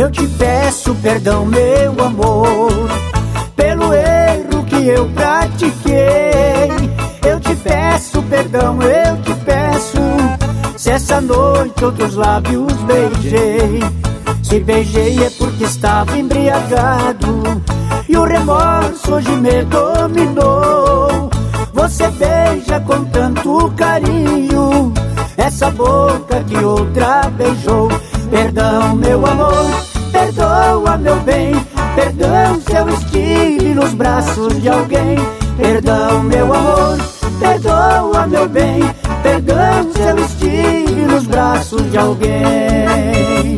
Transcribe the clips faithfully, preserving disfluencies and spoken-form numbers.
Eu te peço perdão, meu amor, pelo erro que eu pratiquei. Eu te peço perdão, eu te peço, se essa noite outros lábios beijei. Se beijei é porque estava embriagado e o remorso hoje me dominou. Você beija com tanto carinho essa boca que outra beijou. Perdão, meu amor, perdoa, meu bem. Perdão se eu estive nos braços de alguém. Perdão, meu amor, perdoa, meu bem. Perdão se eu estive nos braços de alguém.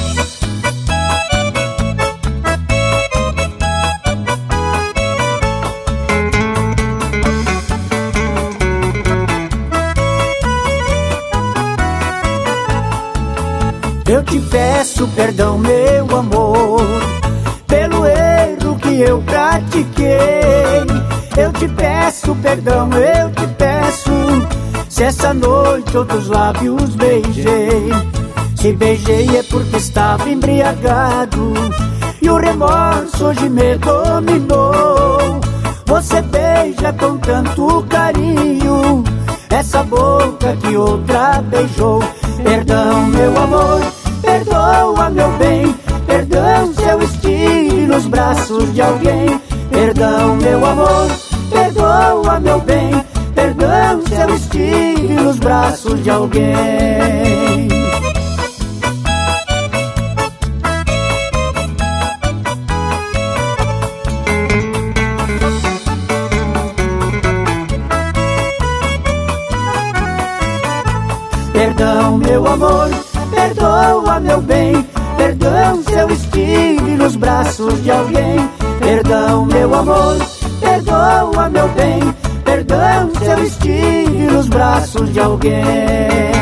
Eu te peço perdão, meu amor, pelo erro que eu pratiquei. Eu te peço perdão, eu te peço, se essa noite outros lábios beijei. Se beijei é porque estava embriagado e o remorso hoje me dominou. Você beija com tanto carinho essa boca que outra beijou. Perdão, meu amor, perdoa, meu bem. Perdão se eu estive nos braços de alguém. Perdão, meu amor, perdoa, meu bem. Perdão se eu estive nos braços de alguém. Perdão, meu amor, perdoa, meu bem. Perdão se eu estive nos braços de alguém. Perdão, meu amor, perdoa, meu bem. Perdão se eu estive nos braços de alguém.